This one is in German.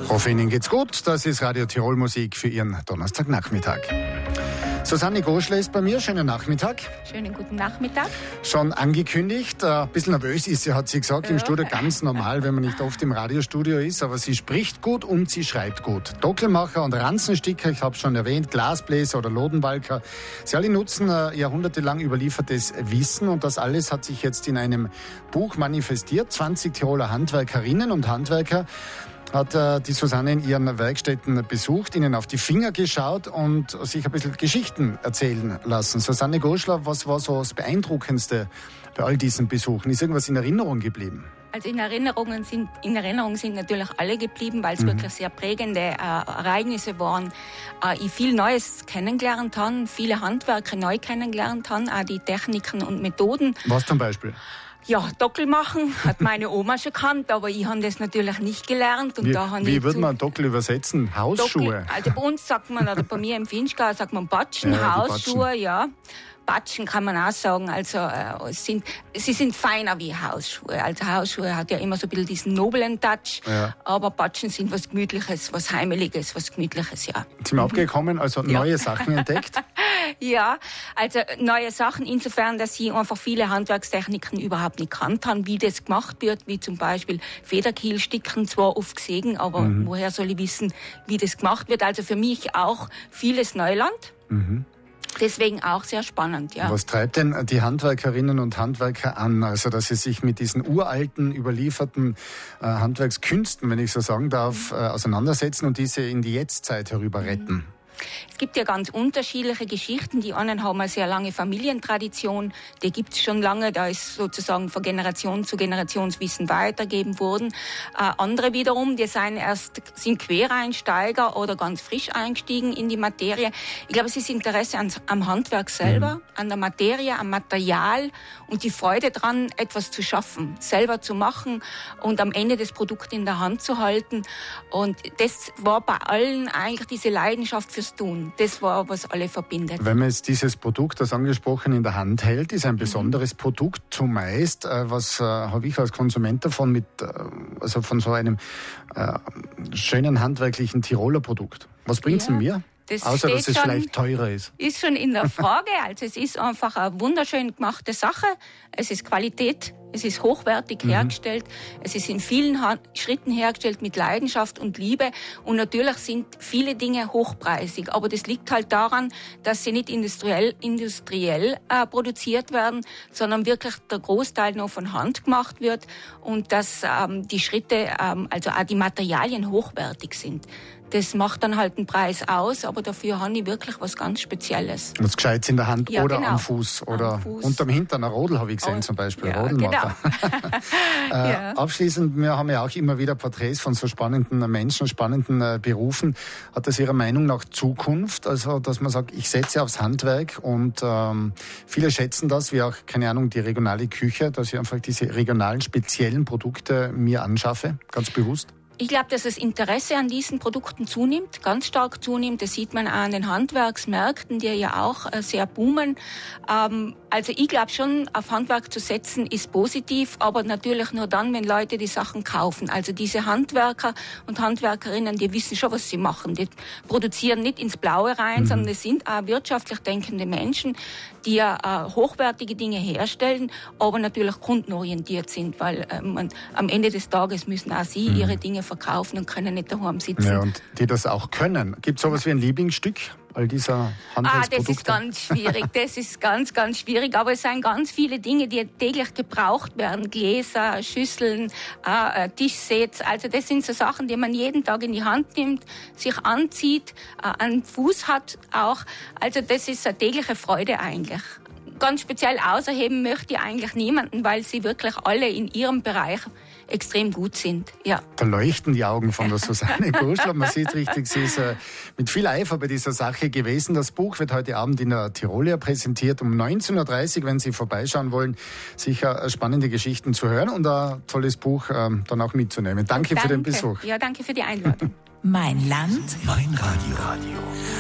hoffe, Ihnen geht's gut. Das ist Radio Tirol Musik für Ihren Donnerstagnachmittag. Susanne Goschler ist bei mir. Schönen Nachmittag. Schönen guten Nachmittag. Schon angekündigt. Ein bisschen nervös ist sie, hat sie gesagt, im Studio. Ganz normal, wenn man nicht oft im Radiostudio ist. Aber sie spricht gut und sie schreibt gut. Dockelmacher und Ranzensticker, ich habe schon erwähnt, Glasbläser oder Lodenwalker. Sie alle nutzen jahrhundertelang überliefertes Wissen. Und das alles hat sich jetzt in einem Buch manifestiert. 20 Tiroler Handwerkerinnen und Handwerker hat die Susanne in ihren Werkstätten besucht, ihnen auf die Finger geschaut und sich ein bisschen Geschichten erzählen lassen. Susanne Goschler, was war so das Beeindruckendste bei all diesen Besuchen? Ist irgendwas in Erinnerung geblieben? Also in Erinnerung sind natürlich alle geblieben, weil es wirklich sehr prägende Ereignisse waren. Ich viel Neues kennengelernt habe, viele Handwerker neu kennengelernt habe, auch die Techniken und Methoden. Was zum Beispiel? Ja, Dockel machen hat meine Oma schon gekannt, aber ich habe das natürlich nicht gelernt. Und wie würde man Dockel übersetzen? Hausschuhe? Dockel, also bei uns sagt man, oder bei mir im Finchgau sagt man Batschen, ja, Hausschuhe, ja. Batschen kann man auch sagen, also sie sind feiner wie Hausschuhe. Also Hausschuhe hat ja immer so ein bisschen diesen noblen Touch, ja. Aber Batschen sind was Gemütliches, was Heimeliges, was Gemütliches, ja. Sind wir abgekommen, also neue Sachen entdeckt? Ja, also neue Sachen insofern, dass sie einfach viele Handwerkstechniken überhaupt nicht kannt haben, wie das gemacht wird, wie zum Beispiel Federkielsticken, zwar oft gesehen, aber woher soll ich wissen, wie das gemacht wird? Also für mich auch vieles Neuland. Deswegen auch sehr spannend, ja. Was treibt denn die Handwerkerinnen und Handwerker an? Also, dass sie sich mit diesen uralten, überlieferten Handwerkskünsten, wenn ich so sagen darf, auseinandersetzen und diese in die Jetztzeit herüber retten? Es gibt ja ganz unterschiedliche Geschichten. Die einen haben eine sehr lange Familientradition. Die gibt es schon lange. Da ist sozusagen von Generation zu Generationswissen weitergegeben worden. Andere wiederum, die sind Quereinsteiger oder ganz frisch eingestiegen in die Materie. Ich glaube, es ist Interesse am Handwerk selber, an der Materie, am Material und die Freude dran, etwas zu schaffen, selber zu machen und am Ende das Produkt in der Hand zu halten. Und das war bei allen eigentlich diese Leidenschaft fürs Tun. Das war, was alle verbindet. Wenn man jetzt dieses Produkt, das angesprochen, in der Hand hält, ist ein besonderes Produkt zumeist. Was habe ich als Konsument davon also von so einem schönen handwerklichen Tiroler Produkt? Was bringt es mir? Außer, dass es vielleicht teurer ist. Ist schon in der Frage. Also es ist einfach eine wunderschön gemachte Sache. Es ist Qualität. Es ist hochwertig hergestellt. Es ist in vielen Schritten hergestellt mit Leidenschaft und Liebe. Und natürlich sind viele Dinge hochpreisig. Aber das liegt halt daran, dass sie nicht industriell produziert werden, sondern wirklich der Großteil noch von Hand gemacht wird und dass die Schritte, also auch die Materialien hochwertig sind. Das macht dann halt einen Preis aus, aber dafür habe ich wirklich was ganz Spezielles. Was Gescheites in der Hand, ja, oder genau. Am Fuß oder unterm Hintern. Ein Rodel habe ich gesehen zum Beispiel. Ja, Rodelmacher. Genau. Abschließend, wir haben ja auch immer wieder Porträts von so spannenden Menschen, spannenden Berufen. Hat das Ihrer Meinung nach Zukunft? Also, dass man sagt, ich setze aufs Handwerk und viele schätzen das, wie auch, keine Ahnung, die regionale Küche, dass ich einfach diese regionalen, speziellen Produkte mir anschaffe, ganz bewusst. Ich glaube, dass das Interesse an diesen Produkten zunimmt, ganz stark zunimmt. Das sieht man auch an den Handwerksmärkten, die ja auch sehr boomen. Also ich glaube schon, auf Handwerk zu setzen ist positiv, aber natürlich nur dann, wenn Leute die Sachen kaufen. Also diese Handwerker und Handwerkerinnen, die wissen schon, was sie machen. Die produzieren nicht ins Blaue rein, sondern es sind auch wirtschaftlich denkende Menschen, die ja hochwertige Dinge herstellen, aber natürlich kundenorientiert sind, weil am Ende des Tages müssen auch sie ihre Dinge verkaufen und können nicht daheim sitzen. Ja, und die das auch können. Gibt es sowas wie ein Lieblingsstück all dieser Handwerksprodukte? Das ist ganz schwierig. Das ist ganz, ganz schwierig. Aber es sind ganz viele Dinge, die täglich gebraucht werden. Gläser, Schüsseln, Tischsets. Also das sind so Sachen, die man jeden Tag in die Hand nimmt, sich anzieht, einen Fuß hat auch. Also das ist eine tägliche Freude eigentlich. Ganz speziell außerheben möchte ich eigentlich niemanden, weil sie wirklich alle in ihrem Bereich extrem gut sind. Ja. Da leuchten die Augen von der Susanne Goschler. Man sieht richtig, sie ist mit viel Eifer bei dieser Sache gewesen. Das Buch wird heute Abend in der Tirolia präsentiert um 19.30 Uhr, wenn Sie vorbeischauen wollen. Sicher spannende Geschichten zu hören und ein tolles Buch dann auch mitzunehmen. Danke für den Besuch. Ja, danke für die Einladung. Mein Land, mein Radio.